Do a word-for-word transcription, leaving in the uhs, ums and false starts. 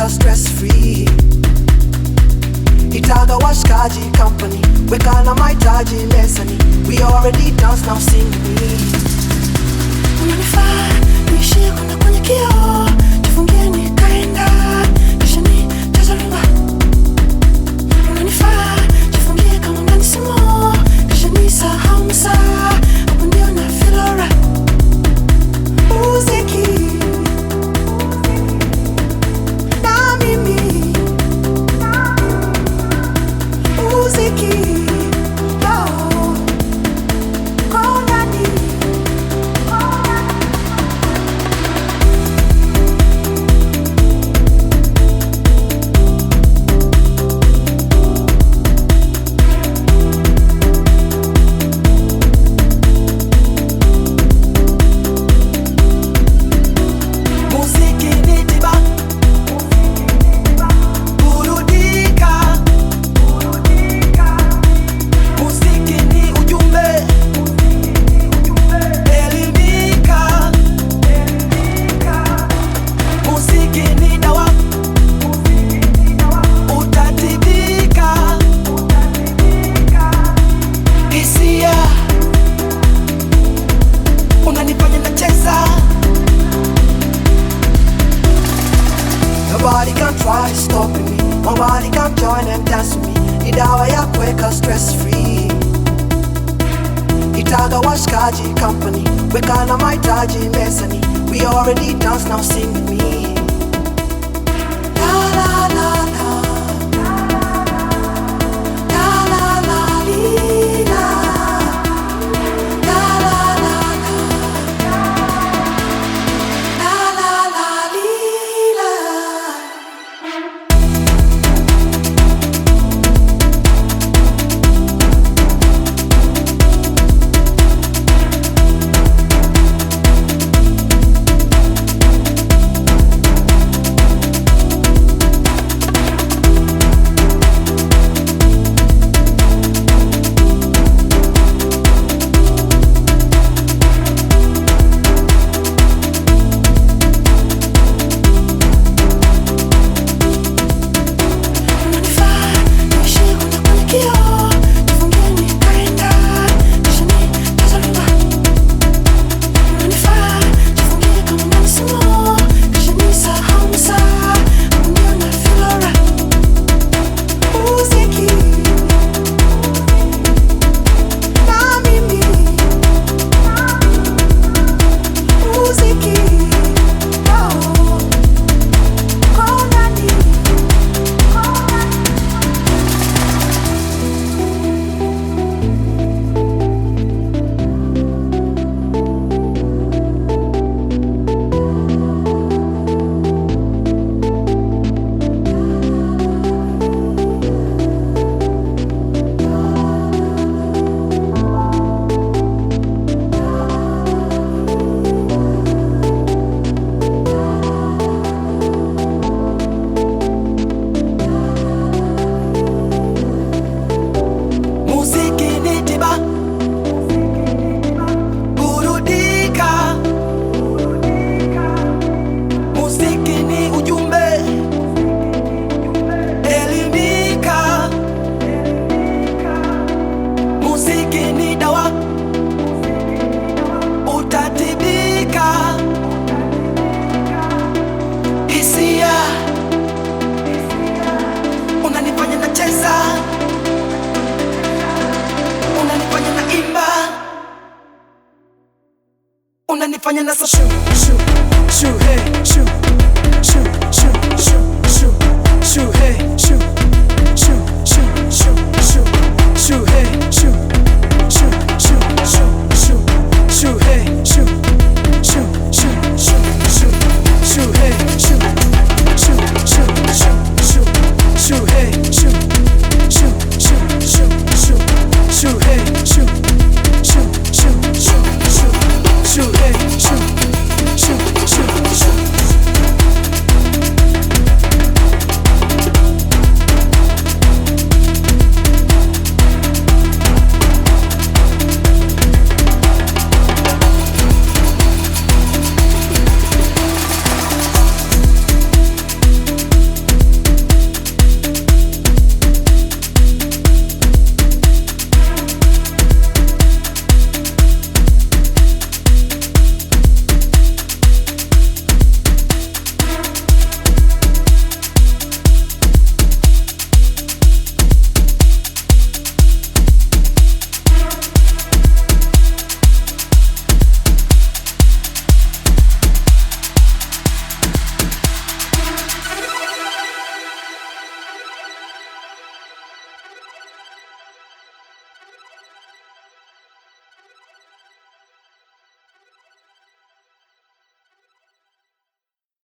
kuweka stress free. Itaga washikaji company, weka na mahitaji lesani. We already dance, now sing me. Unanifaa niishie kwenda kwenye kioo, jifungie nikaenda kisha nicheze rumba. Unanifaa jifungie kama ndani simo, kisha nisahau msaa, hapo ndio na feel alright. Muziki na mimi, muziki oh, kwa ndani. Nobody can try stopping me, nobody can join and dance with me. Ni dawa ya kuweka stress free. Itaga washikaji company, weka na mahitaji mezani. We already dance, now sing with me. La la la la, la la la li, la. La la la la, la la la li, la. Unanifanya nasa shoo, shoo, shoo, hey, shoo.